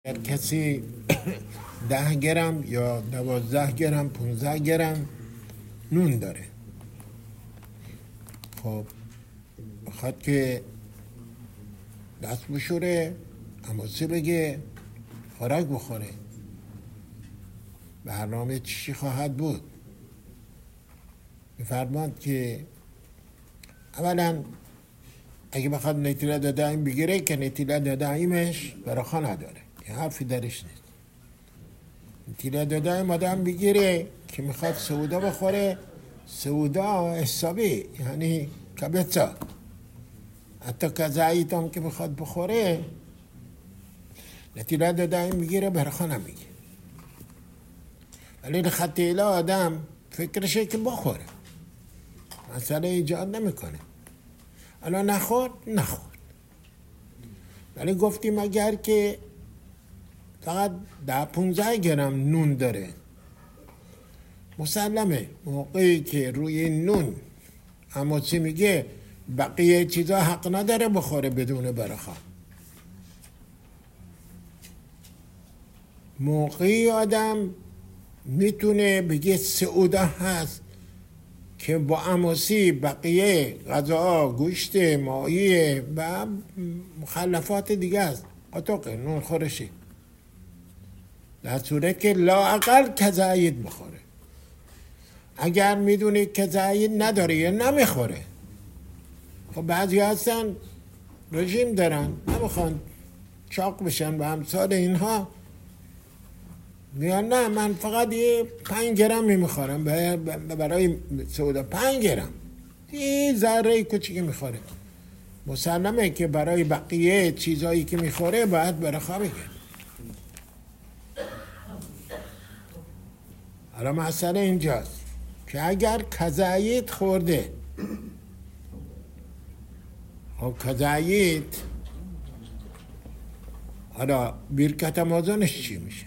اگر کسی 10 گرم یا 12 گرم 15 گرم نون داره، خب بخواد که دست بشوره، عماسی بگه، خوراک بخوره، برنامه چی خواهد بود؟ می‌فرماند که اولا اگه بخواد نیتیله دائم بگیره که نیتیله دائمش براخا نداره، یه حرفی درش نیست. نیتیله دائم آدم بگیره که میخواد سودا بخوره، سودا حسابی یعنی کبچا، حتی کذاییت هم که میخواد بخوره نیتیله دائم بگیره براخا نمیگه، ولی خطیله آدم فکرشه که بخوره، مسئله ایجاد نمیکنه. الان نخورد، ولی گفتیم اگر که فقط 10-15 گرم نون داره، مسلمه موقعی که روی نون عماسی میگه بقیه چیزا حق نداره بخوره بدون برخا. موقعی آدم میتونه بگه سعوده هست که با عماسی بقیه غذا، گوشت، ماهی و مخلفات دیگه است، قطق نون خورشی، در صورت که لااقل کذایید بخوره. اگر میدونی کذایید نداره یا نمیخوره، خب بعضی هستن رژیم دارن نمیخوان چاق بشن و امثال اینها، میگن نه من فقط یه 5 گرم میخورم برای سودا، 5 گرم این ذره کوچیکی میخوره. مسلمه که برای بقیه چیزایی که میخوره باید برخا بگه. حالا مسئله اینجاست که اگر کذایید خورده، خب کذایید حالا برکت مازنش چی میشه؟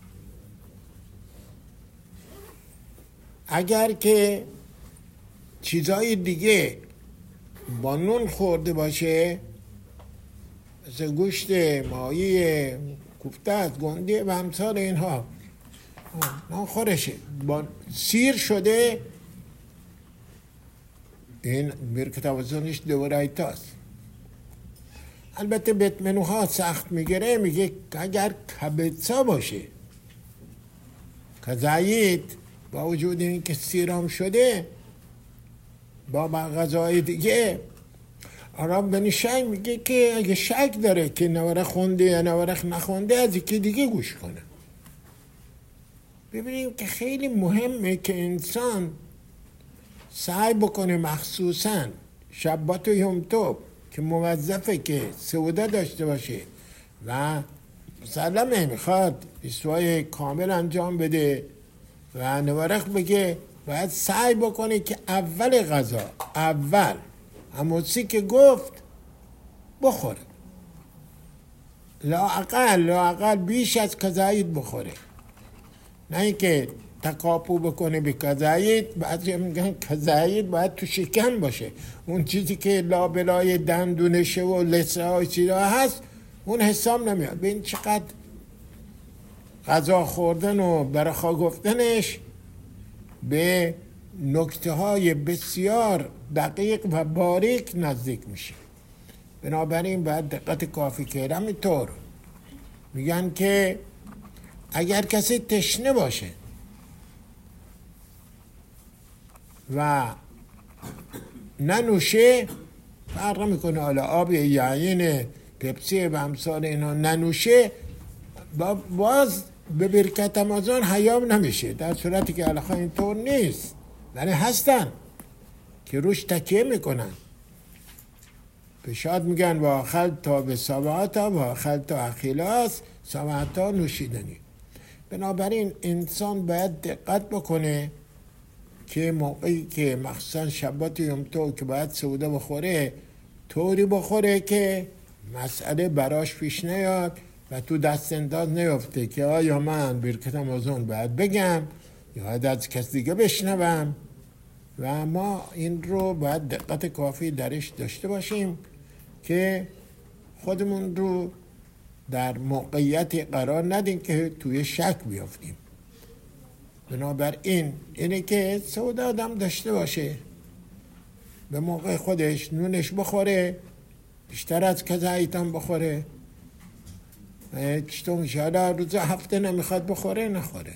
اگر که چیزای دیگه با نون خورده باشه، مثل گوشت، ماهی، کوفته، گنده و امثال اینها، نان خورشه با سیر شده، این برکت وزنش دوره ایتاست. البته بیتمنوها سخت میگیره، میگه اگر کبچا باشه، کذایید با وجود این که سیرام شده با غذای دیگه، آرام بنی شک میگه که اگه شک داره که نوره خونده یا نوره نخونده از یکی دیگه گوش کنه. ببینیم که خیلی مهمه که انسان سعی بکنه، مخصوصا شبات و یومتوب که موظفه که سودا داشته باشه و مسلمه میخواد رسوای کامل انجام بده و نوارخ بگه، باید سعی بکنه که اول غذا، اول همونسی که گفت بخوره، لااقل بیش از کذایید بخوره، نه اینکه تکاپو بکنه به کذایید. بعضی میگن کذایید باید تو شکم باشه، اون چیزی که لابلای دندونشه و لثه های چیزا هست اون حساب نمیاد. ببین چقدر غذا خوردن و برخا گفتنش به نکته های بسیار دقیق و باریک نزدیک میشه. بنابراین باید دقت کافی کردن. اینطور میگن که اگر کسی تشنه باشه و ننوشه، فرق میکنه حالا آب یعین، پپسی و امثال اینا، ننوشه باز به برکت رمضان حیام نمیشه، در صورتی که علاقه اینطور نیست. ولی هستن که روش تکیه میکنن، پیشاد میگن و آخل تا به سابعاتا و آخل تا اخیلاس، سابعاتا نوشیدنی. بنابراین انسان باید دقت بکنه که موقعی که مخصوصا شبات یومتو که باید سودا بخوره، طوری بخوره که مسئله براش پیش نیاد و تو دست انداز نیفته که آیا من برکت رمضان باید بگم یا باید از کس دیگه بشنوم. و ما این رو باید دقت کافی درش داشته باشیم که خودمون رو در موقعیتی قرار ندیم که توی شک بیافتیم. بنابراین اینه که سعود آدم داشته باشه، به موقع خودش نونش بخوره، بیشتر از کذایتان بخوره. چطور میشه؟ حالا روز هفته نمیخواد بخوره، نخوره.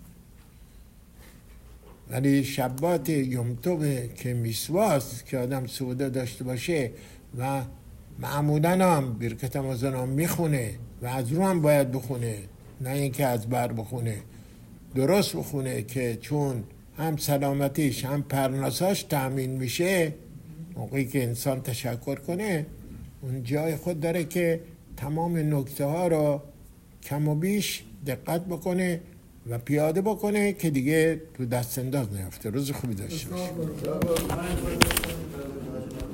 ولی شبات یومتوبه که میسواست که آدم سعوده داشته باشه و معمولا هم برکت رمضان هم میخونه و از رو هم باید بخونه، نه اینکه از بر بخونه، درست بخونه، که چون هم سلامتیش هم پرناساش تأمین میشه. موقعی که انسان تشکر کنه اون جای خود داره که تمام نکته ها رو کم و بیش دقت بکنه و پیاده بکنه که دیگه تو دست انداز نیفته. روز خوبی داشته باشه.